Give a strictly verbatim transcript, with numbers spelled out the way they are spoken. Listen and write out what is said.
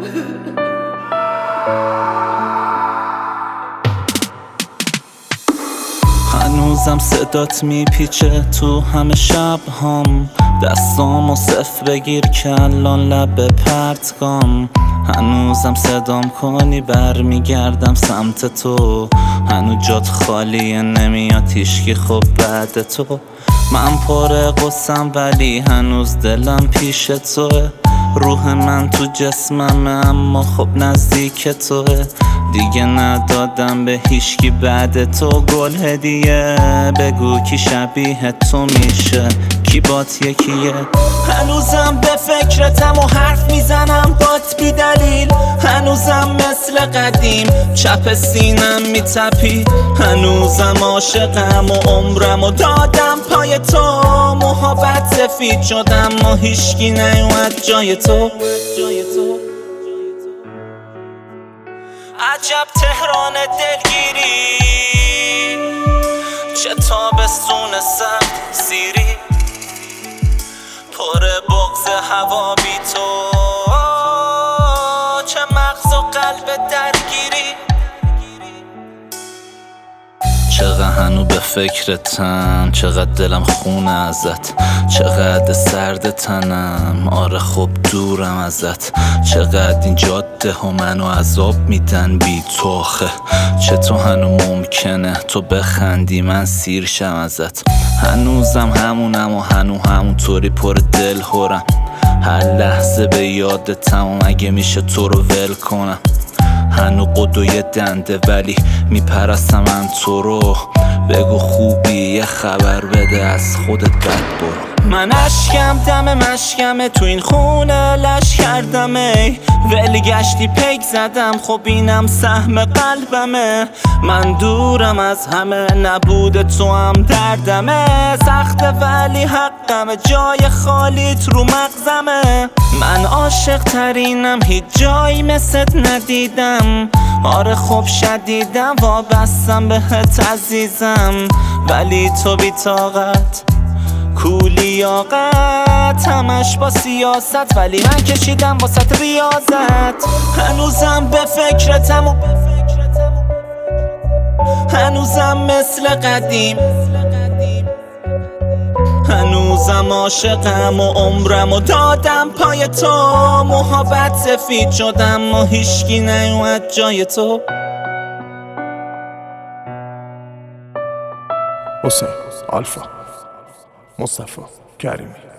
هنوزم صدات میپیچه تو همه شب هم، دستامو صف بگیر که الان لب پرتگام. هنوزم صدام کنی برمیگردم سمت تو، هنوز جات خالیه نمیاد هیشکی خب بعد تو. من پر قصم ولی هنوز دلم پیش توه، روح من تو جسممه اما خب نزدیک توه. دیگه ندادم به هیشکی بعد تو گل هدیه، بگو کی شبیه تو میشه کی بات یکیه. هنوزم به فکرتم و حرف میزنم بات بی دلیل، هنوزم مثل قدیم چپ سینم میتپی. هنوزم عاشقم و عمرم و دادم پای تو، محبت سفید شدم و هیشکی نیومد جای تو. عجب تهران دلگیری، چه تابستون سخت سیری، پر بغض هوا بی تو، چه مغز و قلب درگیری. چقدر هنو به فکرتم، چقدر دلم خونه ازت، چقدر سرد تنم، آره خب دورم ازت. چقدر این جاده ها منو عذاب میدن بی تو آخه، چطور هنو ممکنه تو بخندی من سیر شم ازت. هنوزم همونم و هنو همونطوری پر دل هرم، هر لحظه به یادتم و اگه میشه تو رو ول کنم. هنو قدوی دنده ولی میپرستم من تو رو، بگو خوبی یه خبر بده از خودت بد برو. من اشکم دم مشکمه تو این خونه لش کردم ای، ولی گشتی پیک زدم خب اینم سهم قلبمه. من دورم از همه نبود تو هم دردمه، سخته ولی حقمه جای خالیت رو مغزمه. من عاشق ترینم هیچ جایی مثلت ندیدم، آره خب شدیدم وابستم بهت عزیزم. ولی تو بی طاقت کولی یاقت، همش با سیاست ولی من کشیدم واسط ریاضت. هنوزم به فکرتم و هنوزم مثل قدیم، هنوزم عاشقم و عمرم و دادم پای تو، محبت سفید شدم و هیشکی نیومد جای تو. حسین، آلفا، مصطفی، کریمی.